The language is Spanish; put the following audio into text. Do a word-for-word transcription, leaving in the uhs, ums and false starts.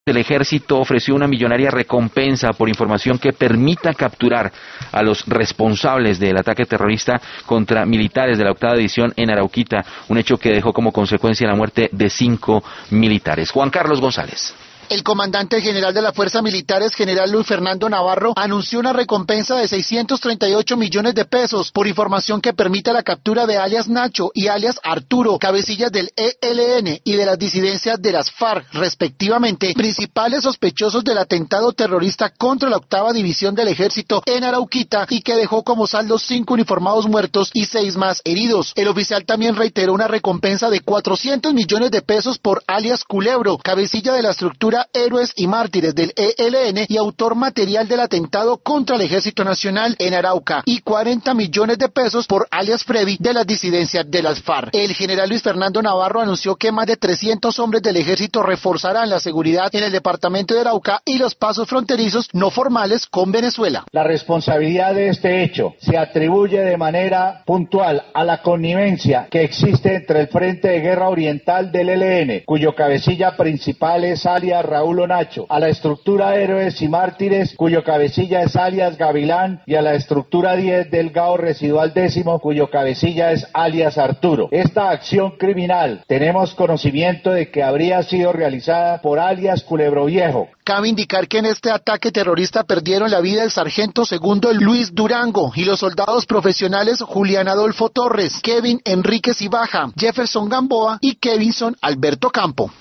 El ejército ofreció una millonaria recompensa por información que permita capturar a los responsables del ataque terrorista contra militares de la octava división en Arauquita, un hecho que dejó como consecuencia la muerte de cinco militares. Juan Carlos González. El comandante general de las Fuerzas Militares, general Luis Fernando Navarro, anunció una recompensa de seiscientos treinta y ocho millones de pesos por información que permita la captura de alias Nacho y alias Arturo, cabecillas del E L N y de las disidencias de las FARC, respectivamente, principales sospechosos del atentado terrorista contra la octava división del ejército en Arauquita y que dejó como saldo cinco uniformados muertos y seis más heridos. El oficial también reiteró una recompensa de cuatrocientos millones de pesos por alias Culebro, cabecilla de la estructura Héroes y Mártires del E L N y autor material del atentado contra el Ejército Nacional en Arauca, y cuarenta millones de pesos por alias Freddy de las disidencias de las FARC. El general Luis Fernando Navarro anunció que más de trescientos hombres del ejército reforzarán la seguridad en el departamento de Arauca y los pasos fronterizos no formales con Venezuela. La responsabilidad de este hecho se atribuye de manera puntual a la connivencia que existe entre el Frente de Guerra Oriental del E L N, cuyo cabecilla principal es alias Raúl Nacho, a la estructura Héroes y Mártires, cuyo cabecilla es alias Gavilán, y a la estructura diez del Gao Residual Décimo, cuyo cabecilla es alias Arturo. Esta acción criminal tenemos conocimiento de que habría sido realizada por alias Culebro Viejo. Cabe indicar que en este ataque terrorista perdieron la vida el sargento segundo Luis Durango y los soldados profesionales Julián Adolfo Torres, Kevin Enríquez Ibaja, Jefferson Gamboa y Kevinson Alberto Campo.